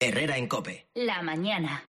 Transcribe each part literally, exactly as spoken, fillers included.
Herrera en COPE. La mañana.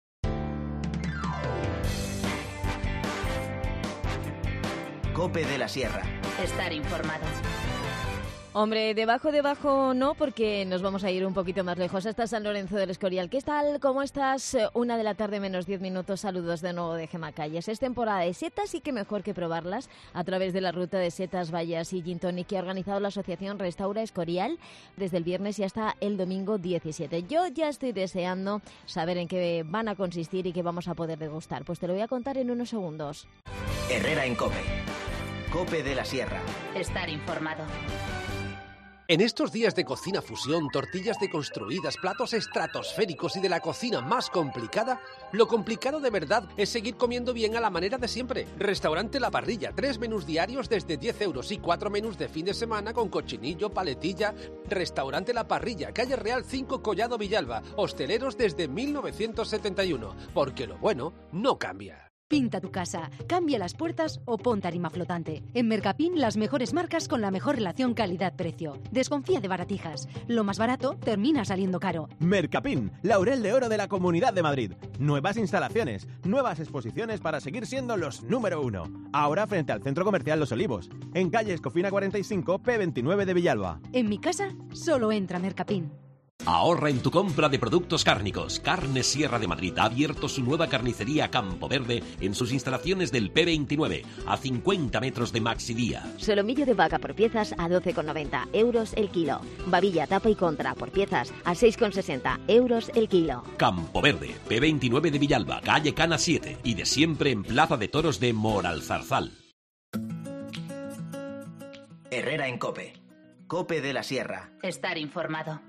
COPE de la Sierra. Estar informado. Hombre, debajo, debajo no, porque nos vamos a ir un poquito más lejos, hasta San Lorenzo del Escorial. ¿Qué tal? ¿Cómo estás? Una de la tarde menos diez minutos. Saludos de nuevo de Gemacalles. Es temporada de setas y qué mejor que probarlas a través de la ruta de setas, bayas y gin tonic que ha organizado la asociación Restaura Escorial desde el viernes y hasta el domingo diecisiete. Yo ya estoy deseando saber en qué van a consistir y qué vamos a poder degustar. Pues te lo voy a contar en unos segundos. Herrera en COPE. COPE de la Sierra. Estar informado. En estos días de cocina fusión, tortillas deconstruidas, platos estratosféricos y de la cocina más complicada, lo complicado de verdad es seguir comiendo bien a la manera de siempre. Restaurante La Parrilla, tres menús diarios desde diez euros y cuatro menús de fin de semana con cochinillo, paletilla. Restaurante La Parrilla, calle Real cinco, Collado Villalba. Hosteleros desde mil novecientos setenta y uno, porque lo bueno no cambia. Pinta tu casa, cambia las puertas o pon tarima flotante. En Mercapin, las mejores marcas con la mejor relación calidad-precio. Desconfía de baratijas. Lo más barato termina saliendo caro. Mercapin, Laurel de Oro de la Comunidad de Madrid. Nuevas instalaciones, nuevas exposiciones para seguir siendo los número uno. Ahora frente al Centro Comercial Los Olivos, en calle Escofina cuarenta y cinco, P veintinueve de Villalba. En mi casa, solo entra Mercapin. Ahorra en tu compra de productos cárnicos. Carnes Sierra de Madrid ha abierto su nueva carnicería Campo Verde en sus instalaciones del P veintinueve, a cincuenta metros de Maxidía. Solomillo de vaca por piezas a doce con noventa euros el kilo. Babilla, tapa y contra por piezas a seis con sesenta euros el kilo. Campo Verde, P veintinueve de Villalba, calle Cana siete y de siempre en Plaza de Toros de Moralzarzal. Herrera en COPE. COPE de la Sierra. Estar informado.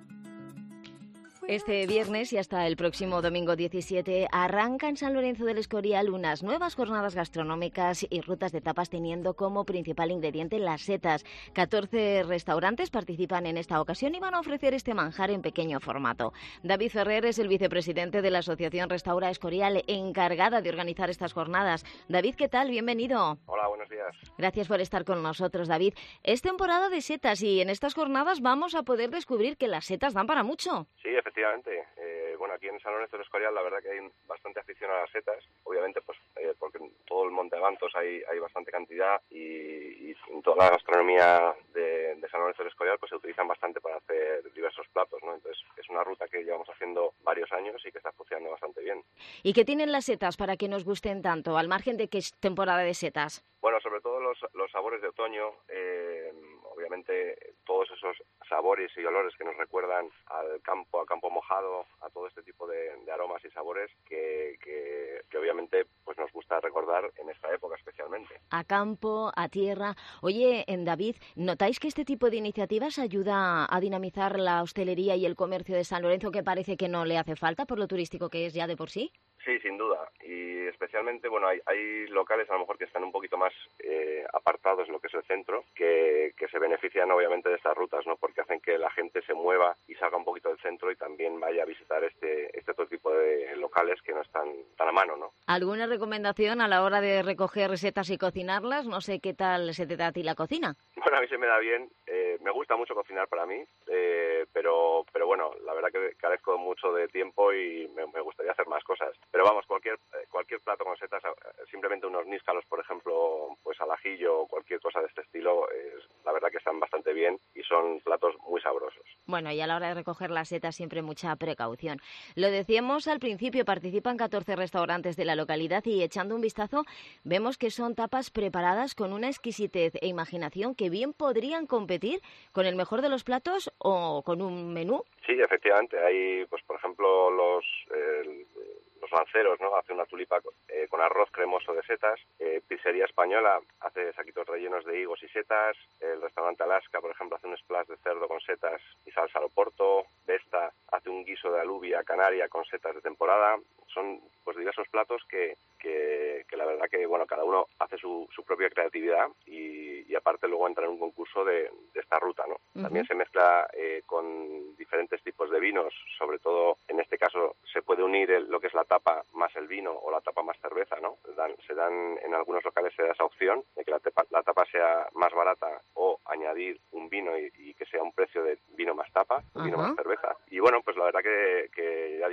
Este viernes y hasta el próximo domingo diecisiete arranca en San Lorenzo del Escorial unas nuevas jornadas gastronómicas y rutas de tapas teniendo como principal ingrediente las setas. catorce restaurantes participan en esta ocasión y van a ofrecer este manjar en pequeño formato. David Ferrer es el vicepresidente de la Asociación Restaura Escorial, encargada de organizar estas jornadas. David, ¿qué tal? Bienvenido. Hola, buenos días. Gracias por estar con nosotros, David. Es temporada de setas y en estas jornadas vamos a poder descubrir que las setas dan para mucho. Sí, efectivamente. Eh, bueno, aquí en San Lorenzo del Escorial la verdad que hay bastante afición a las setas, obviamente pues eh, porque en todo el Monte Avantos hay, hay bastante cantidad y, y en toda la gastronomía de, de San Lorenzo del Escorial pues se utilizan bastante para hacer diversos platos, ¿no? Entonces es una ruta que llevamos haciendo varios años y que está funcionando bastante bien. ¿Y qué tienen las setas para que nos gusten tanto, al margen de que es temporada de setas? Bueno, sobre todo los, los sabores de otoño, eh, obviamente todos esos sabores y olores que nos recuerdan al campo, a campo mojado, a todo este tipo de, de aromas y sabores que, que, que obviamente pues nos gusta recordar en esta época especialmente. A campo, a tierra. Oye, en David, ¿notáis que este tipo de iniciativas ayuda a dinamizar la hostelería y el comercio de San Lorenzo, que parece que no le hace falta por lo turístico que es ya de por sí? Sí, sin duda. Y especialmente, bueno, hay, hay locales a lo mejor que están un poquito más eh, apartados en lo que es el centro, que, que se benefician obviamente de estas rutas, ¿no? Porque hacen que la gente se mueva y salga un poquito del centro y también vaya a visitar este, este otro tipo de locales que no están tan a mano, ¿no? ¿Alguna recomendación a la hora de recoger recetas y cocinarlas? No sé qué tal se te da a ti la cocina. Bueno, a mí se me da bien. Eh, me gusta mucho cocinar para mí, eh, pero, pero bueno, la verdad que carezco mucho de tiempo y me, me gustaría hacer más cosas. Pero vamos, cualquier cualquier plato con setas, simplemente unos níscalos, por ejemplo, pues al ajillo o cualquier cosa de este estilo, es, la verdad que están bastante bien y son platos muy sabrosos. Bueno, y a la hora de recoger las setas siempre mucha precaución. Lo decíamos al principio, participan catorce restaurantes de la localidad y echando un vistazo vemos que son tapas preparadas con una exquisitez e imaginación que bien podrían competir con el mejor de los platos o con un menú. Sí, efectivamente, hay, pues por ejemplo, los... Eh, los lanceros, ¿no? Hace una tulipa eh, con arroz cremoso de setas. Eh, Pizzería Española hace saquitos rellenos de higos y setas. El restaurante Alaska, por ejemplo, hace un splash de cerdo con setas y salsa al oporto. Vesta hace un guiso de alubia canaria con setas de temporada. Son pues diversos platos que, que, que la verdad que bueno cada uno hace su, su propia creatividad y, y aparte luego entra en un concurso de, de esta ruta, ¿no? Uh-huh. También se mezcla eh, con diferentes tipos de vinos, sobre todo en este caso se puede unir el, lo que es la tapa más el vino o la tapa más cerveza, ¿no? Dan, se dan en algunos locales se da esa opción de que la tapa, la tapa sea más barata o añadir un vino y, y que sea un precio de vino más tapa, uh-huh. vino más cerveza. Y bueno, pues la verdad que, que ya digo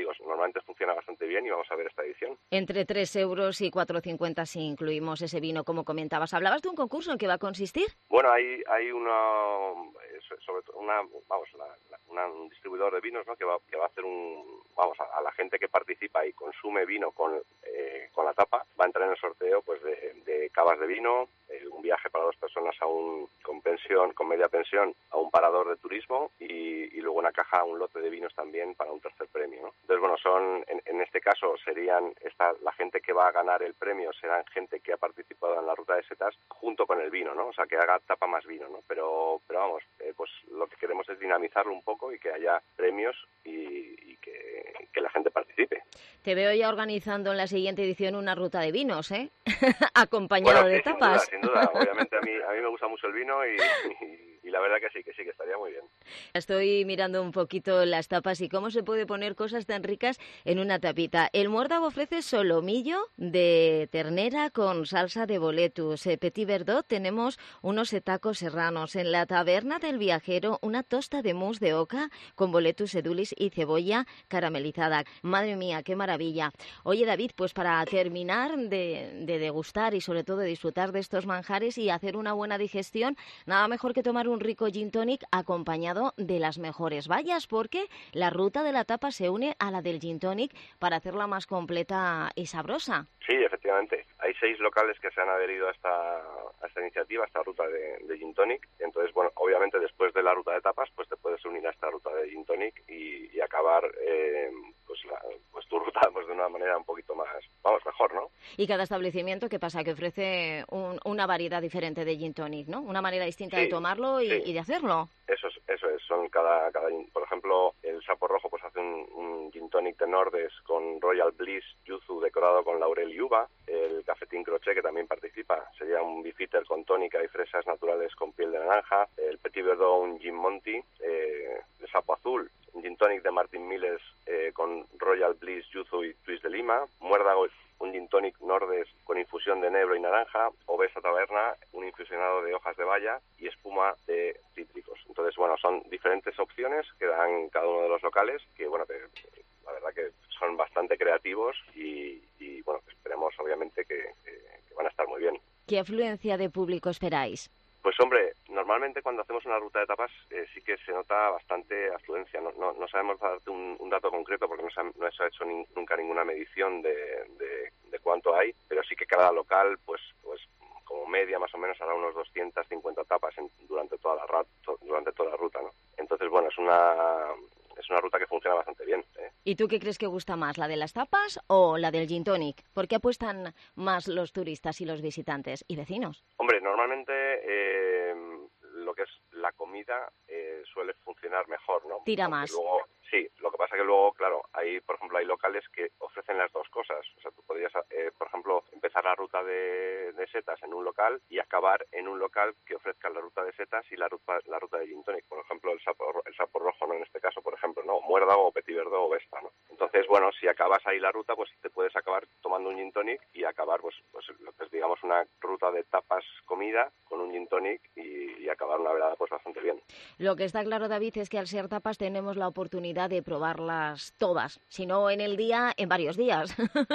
digo, normalmente funciona bastante bien y vamos a ver esta edición. Entre tres euros y cuatro cincuenta si incluimos ese vino, como comentabas. ¿Hablabas de un concurso en qué va a consistir? Bueno, hay hay una, sobre todo una, vamos, la, la, una, un distribuidor de vinos, ¿no? que va que va a hacer un, vamos, a, a la gente que participa y consume vino con eh, con la tapa, va a entrar en el sorteo pues de, de cavas de vino, eh, un viaje para dos personas a un con pensión, con media pensión a un parador de turismo y, y luego una caja, un lote de vinos también para un tercer premio, ¿no? Entonces, bueno, son en, en este caso serían esta, la gente que va a ganar el premio serán gente que ha participado en la ruta de setas junto con el vino, ¿no? O sea, que haga tapa más vino, ¿no? Pero, pero vamos, eh, pues lo que queremos es dinamizarlo un poco y que haya premios y, y que, que la gente participe. Te veo ya organizando en la siguiente edición una ruta de vinos, ¿eh? Acompañado bueno, sí, de tapas. Sin duda, sin duda. Obviamente a mí, a mí me gusta mucho el vino y, y, y la verdad que sí, que sí, que estaría muy bien. Estoy mirando un poquito las tapas y cómo se puede poner cosas tan ricas en una tapita. El Muérdago ofrece solomillo de ternera con salsa de boletus. Eh, Petit Verdot tenemos unos setacos serranos. En la Taberna del Viajero, una tosta de mousse de oca con boletus edulis y cebolla caramelizada. Madre mía, qué maravilla. Oye, David, pues para terminar de, de degustar y sobre todo de disfrutar de estos manjares y hacer una buena digestión, nada mejor que tomar un rico gin tonic acompañado de las mejores bayas, porque la ruta de la tapa se une a la del gin tonic para hacerla más completa y sabrosa. Sí, efectivamente. Hay seis locales que se han adherido a esta, a esta iniciativa, a esta ruta de, de gin tonic. Entonces, bueno, obviamente después de la ruta de tapas, pues te puedes unir a esta ruta de gin tonic y, y acabar eh, pues, la, pues tu ruta pues de una manera un poquito más, vamos, mejor, ¿no? Y cada establecimiento, ¿qué pasa? Que ofrece un, una variedad diferente de gin tonic, ¿no? Una manera distinta sí, de tomarlo y, sí. y de hacerlo. Eso es, eso es. Son cada, cada, por ejemplo, el Sapo Rojo pues hace un, un gin tonic de Nordes con Royal Bliss Yuzu decorado con laurel y uva. El Cafetín Crochet, que también participa, sería un bifitter con tónica y fresas naturales con piel de naranja. El Petit Verdot, un gin Monty. Eh, el Sapo Azul, un gin tonic de Martin Miles eh, con Royal Bliss Yuzu y Twist de Lima. Muérdago, un gin tonic Nordes con infusión de enebro y naranja. Obesa Taberna, un infusionado de hojas de baya y espuma de cítricos. Entonces, bueno, son diferentes opciones que dan cada uno de los locales, que, bueno, que, la verdad que son bastante creativos y, y bueno, esperemos obviamente que, que, que van a estar muy bien. ¿Qué afluencia de público esperáis? Pues hombre, normalmente cuando hacemos una ruta de tapas eh, sí que se nota bastante afluencia. No, no, no sabemos darte un, un dato concreto porque no se ha, no se ha hecho ni, nunca ninguna medición de, de, de cuánto hay, pero sí que cada local, pues, pues como media más o menos hará unos doscientas cincuenta tapas en, durante toda la durante toda la ruta, ¿no? Entonces, bueno, es una es una ruta que funciona bastante bien, ¿eh? ¿Y tú qué crees que gusta más, la de las tapas o la del gin tonic? ¿Por qué apuestan más los turistas y los visitantes y vecinos? Hombre, normalmente eh, lo que es la comida eh, suele funcionar mejor, ¿no? Tira Aunque más. Luego, sí, lo que pasa que luego, claro, hay, por ejemplo, hay locales que ofrecen las dos cosas. O sea, tú podrías, eh, por ejemplo, empezar la ruta de, de setas en un local y acabar en un local que ofrezca la ruta de setas y la ruta, la ruta de gin tonic. Por ejemplo, el sapo, el sapo rojo, ¿no? En este caso, por ejemplo, ¿no? Muérdago o Petit Verdot o Vespa, ¿no? Entonces, bueno, si acabas ahí la ruta, pues te puedes acabar tomando un gin tonic y acabar, pues, pues lo que es, digamos, una ruta de tapas comida con un gin tonic y, y acabar una velada, pues, bastante bien. Lo que está claro, David, es que al ser tapas tenemos la oportunidad de probarlas todas, si no en el día, en varios días.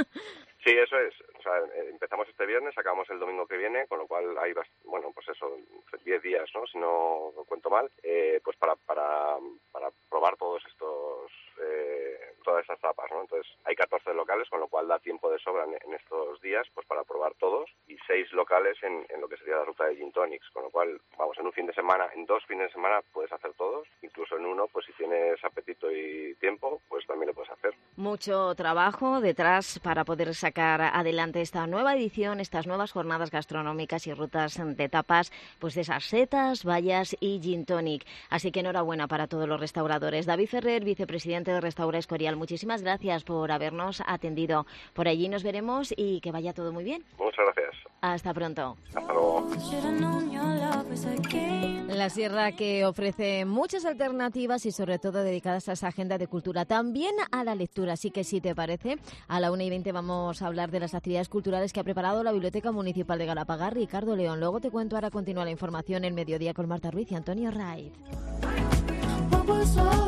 Sí, eso es. O sea, empezamos este viernes, acabamos el domingo que viene, con lo cual hay, bueno, pues eso, diez días, ¿no? Si no lo cuento mal, eh, pues para, para, para probar todos estos, eh, todas estas tapas, ¿no? Entonces, hay catorce locales, con lo cual da tiempo de sobra en, en estos días, pues para probar todos, y seis locales en, en lo que sería la ruta de gin tonics, con lo cual, vamos, en un fin de semana, en dos fines de semana puedes hacer todos, incluso en uno, pues si tienes apetito y tiempo, pues también lo puedes hacer. Mucho trabajo detrás para poder sacar adelante esta nueva edición, estas nuevas jornadas gastronómicas y rutas de tapas, pues de esas setas, bayas y gin tonic. Así que enhorabuena para todos los restauradores. David Ferrer, vicepresidente de Restaura Escorial, muchísimas gracias por habernos atendido. Por allí nos veremos y que vaya todo muy bien. Muchas gracias. Hasta pronto. Hasta luego. La sierra, que ofrece muchas alternativas y sobre todo dedicadas a esa agenda de cultura, también a la lectura. Así que si te parece, a la una y veinte vamos a hablar de las actividades culturales que ha preparado la Biblioteca Municipal de Galapagar, Ricardo León. Luego te cuento, ahora continúa la información en Mediodía con Marta Ruiz y Antonio Raiz.